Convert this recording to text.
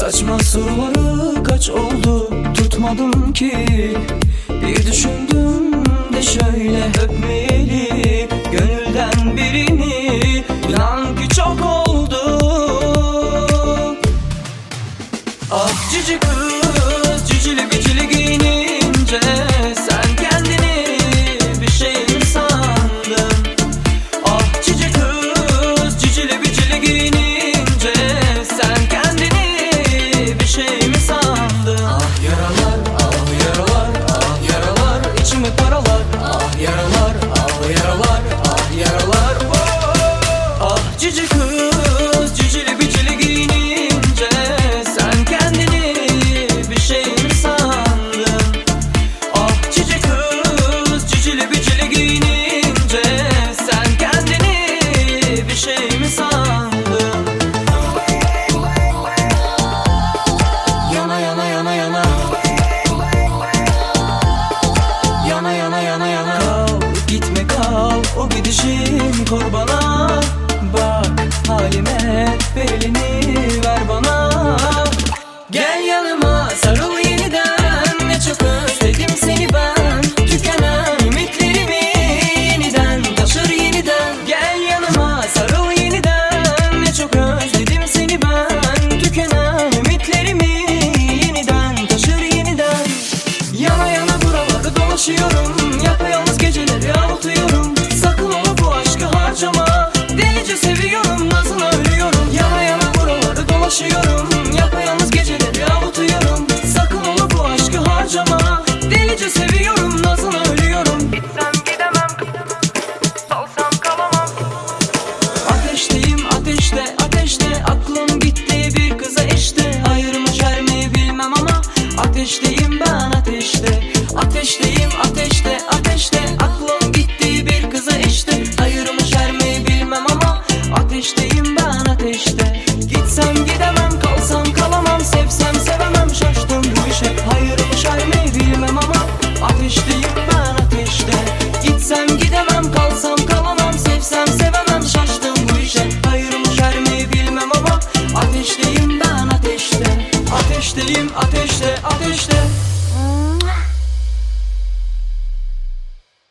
Saçma soruları kaç oldu tutmadım ki. Bir düşündüm de şöyle öpmeyeli gönülden birini, inan ki çok oldu. Ah cici kız cicili bicili giyinince sen kendini bir şey mi sandın? Ah cici kız cicili bicili giyinince sen kendini bir şey mi sandın? Ah yaralar, ah yaralar, ah yaralar içimi paralar. Ah yaralar, ah yaralar, ah yaralar. Oh! Ah cici kız cicili bicili giyinince sen kendini bir şey mi sandın? Ah cici kız cicili bicili giyinince sen kendini bir şey mi sandın? Yana yana yana yana, yana yana yana yana. Kal gitme kal, o gidişin kor bana. Bak halime, ver elini ver bana. Gel yanıma sarıl yeniden, ne çok özledim seni ben. Tükenen ümitlerimi yeniden taşır yeniden. Gel yanıma sarıl yeniden, ne çok özledim seni ben. Tükenen ümitlerimi yeniden taşır yeniden. Yana yana buraları dolaşıyorum, yapayalnız geceleri avutuyorum. Sakın ola bu aşkı harcama, delice seviyorum, nazına ölüyorum. Yana yana buraları dolaşıyorum, yapayalnız geceleri avutuyorum. Sakın ola bu aşkı harcama, delice seviyorum, nazına ölüyorum. Gitsem gidemem, salsam kalamam. Ateşteyim ateşte, ateşte aklım gitti bir kıza işte. Hayır mı şer mi bilmem ama ateşteyim ben ateşte. Ateşteyim ateşte, ateşte aklım gitti bir kıza işte. Hayır mı şer mi bilmem ama ateşteyim ben ateşte. Gitsem gidemem, kalsam kalamam, sevsem sevemem, şaştım bu işe. Hayır mı şer mi bilmem ama ateşteyim ben ateşte. Gitsem gidemem, kalsam kalamam, sevsem sevemem, şaştım bu işe. Hayır mı şer mi bilmem ama ateşteyim ben ateşte. Ateşteyim ateşte, ateşte.